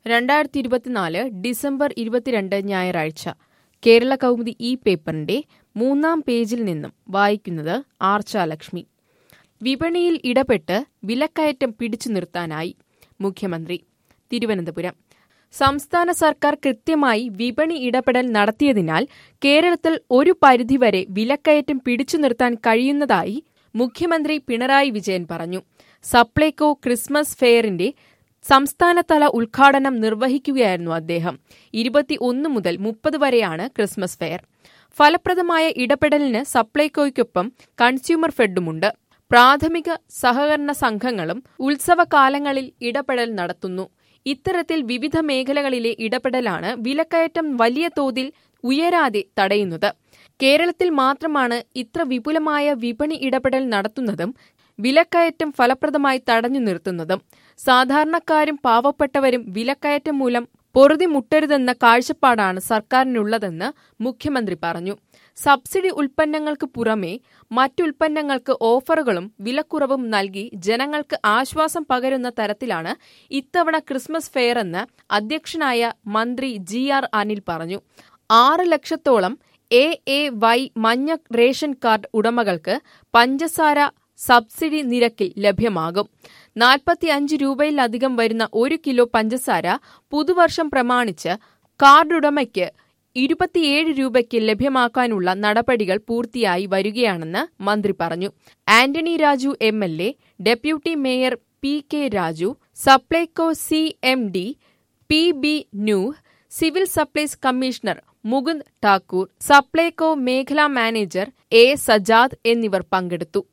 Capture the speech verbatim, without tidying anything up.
രണ്ടായിരത്തി ഇരുപത്തിനാല് ഡിസംബർ ഇരുപത്തിരണ്ട് ഞായറാഴ്ച കേരള കൗമുദി ഈ പേപ്പറിന്റെ മൂന്നാം പേജിൽ നിന്നും വായിക്കുന്നത് ആർച്ചാലക്ഷ്മി. വിപണിയിൽ ഇടപെട്ട് വിലക്കയറ്റം പിടിച്ചു നിർത്താനായി മുഖ്യമന്ത്രി. തിരുവനന്തപുരം. സംസ്ഥാന സർക്കാർ കൃത്യമായി വിപണി ഇടപെടൽ നടത്തിയതിനാൽ കേരളത്തിൽ ഒരു പരിധിവരെ വിലക്കയറ്റം പിടിച്ചു നിർത്താൻ കഴിയുന്നതായി മുഖ്യമന്ത്രി പിണറായി വിജയൻ പറഞ്ഞു. സപ്ലൈകോ ക്രിസ്മസ് ഫെയറിന്റെ സംസ്ഥാനതല ഉദ്ഘാടനം നിർവഹിക്കുകയായിരുന്നു അദ്ദേഹം. ഇരുപത്തിയൊന്ന് മുതൽ മുപ്പത് വരെയാണ് ക്രിസ്മസ് ഫെയർ. ഫലപ്രദമായ ഇടപെടലിന് സപ്ലൈകോയ്ക്കൊപ്പം കൺസ്യൂമർ ഫെഡുമുണ്ട്. പ്രാഥമിക സഹകരണ സംഘങ്ങളും ഉത്സവകാലങ്ങളിൽ ഇടപെടൽ നടത്തുന്നു. ഇത്തരത്തിൽ വിവിധ മേഖലകളിലെ ഇടപെടലാണ് വിലക്കയറ്റം വലിയ തോതിൽ ഉയരാതെ തടയുന്നത്. കേരളത്തിൽ മാത്രമാണ് ഇത്ര വിപുലമായ വിപണി ഇടപെടൽ നടത്തുന്നതും വിലക്കയറ്റം ഫലപ്രദമായി തടഞ്ഞു നിർത്തുന്നതും. സാധാരണക്കാരും പാവപ്പെട്ടവരും വിലക്കയറ്റം മൂലം പൊറുതിമുട്ടരുതെന്ന കാഴ്ചപ്പാടാണ് സർക്കാരിനുള്ളതെന്ന് മുഖ്യമന്ത്രി പറഞ്ഞു. സബ്സിഡി ഉൽപ്പന്നങ്ങൾക്ക് പുറമെ മറ്റുൽപ്പന്നങ്ങൾക്ക് ഓഫറുകളും വിലക്കുറവും നൽകി ജനങ്ങൾക്ക് ആശ്വാസം പകരുന്ന തരത്തിലാണ് ഇത്തവണ ക്രിസ്മസ് ഫെയറെന്ന് അധ്യക്ഷനായ മന്ത്രി ജി ആർ അനിൽ പറഞ്ഞു. ആറ് ലക്ഷത്തോളം എ എ വൈ മഞ്ഞ റേഷൻ കാർഡ് ഉടമകൾക്ക് പഞ്ചസാര സബ്സിഡി നിരക്കിൽ ലഭ്യമാകും. നാൽപ്പത്തിയഞ്ച് രൂപയിലധികം വരുന്ന ഒരു കിലോ പഞ്ചസാര പുതുവർഷം പ്രമാണിച്ച് കാർഡുടമയ്ക്ക് ഇരുപത്തിയേഴ് രൂപയ്ക്ക് ലഭ്യമാക്കാനുള്ള നടപടികൾ പൂർത്തിയായി വരികയാണെന്ന് മന്ത്രി പറഞ്ഞു. Antony Raju M L A, deputy mayor P K Raju, Supplyco C M D P B Nooh, civil supplies commissioner Mukund Thakur, Supplyco മേഖലാ മാനേജർ എ സജാദ് എന്നിവർ പങ്കെടുത്തു.